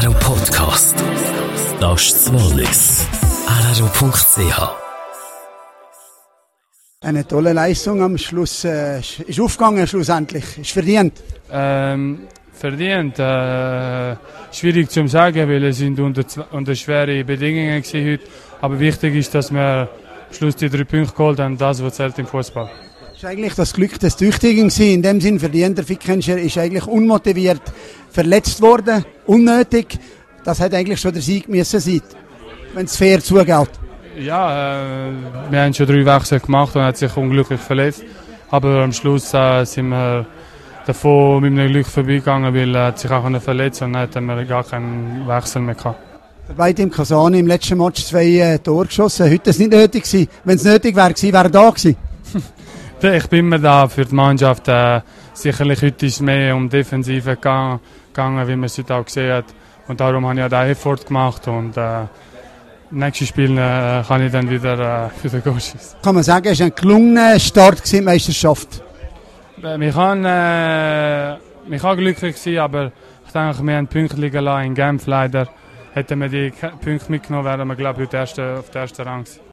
RRO Podcast. Das ist das Wallis. RRO.ch. Eine tolle Leistung am Schluss. Ist aufgegangen schlussendlich. Ist verdient. Verdient. Schwierig zu sagen, weil es sind unter schwere Bedingungen heute. Aber wichtig ist, dass wir am Schluss die 3 Punkte geholt haben. Das, was zählt im Fußball. Ist eigentlich das Glück des Tüchtigen gewesen. In dem Sinn verdient. Der Fickenscher ist eigentlich unmotiviert verletzt worden. Unnötig. Das hätte eigentlich schon der Sieg müssen sein, wenn es fair zugeht. Ja, wir haben schon 3 Wechsel gemacht und hat sich unglücklich verletzt. Aber am Schluss sind wir davon mit einem Glück vorbeigegangen, weil er hat sich auch verletzt und dann hatten wir gar keinen Wechsel mehr gehabt. Der Vaitim Kasani im letzten Match 2 Tore geschossen. Heute war es nicht nötig gewesen. Wenn es nötig wäre er da gewesen. Ich bin immer da für die Mannschaft. Sicherlich heute ist es mehr um Defensive gegangen, wie man es heute auch gesehen hat. Und darum habe ich auch den Effort gemacht und nächstes Spiel kann ich dann wieder Goal schießen. Kann man sagen, es war ein gelungener Start in die Meisterschaft. Wir kann glücklich sein, aber ich denke, wir haben Punkte liegen lassen in Genf leider. Hätten wir die Punkte mitgenommen, wären wir, glaube ich, auf der ersten Rang gewesen.